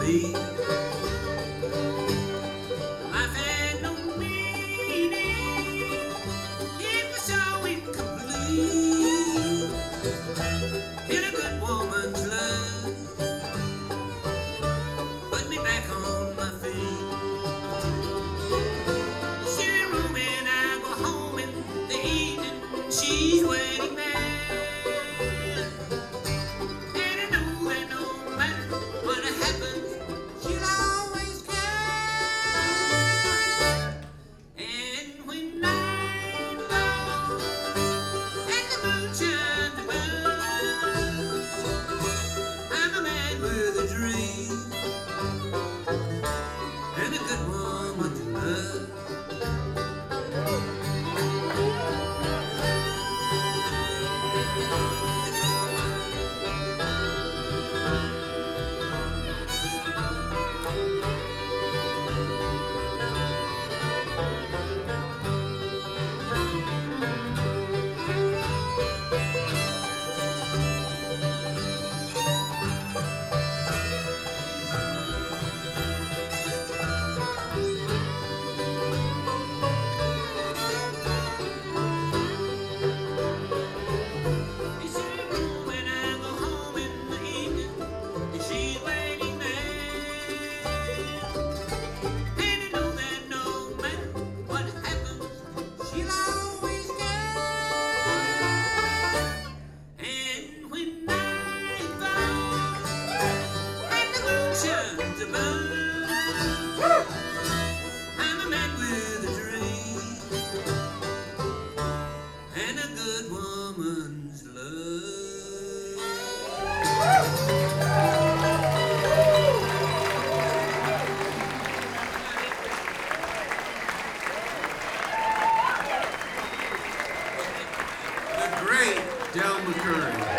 believe. Life had no meaning, it was so incomplete. In a good woman's love put me back on my feet. She's in room and I go home in the evening. She's waiting there. And a good woman to love. I'm a man with a dream and a good woman's love. The great Del McCoury.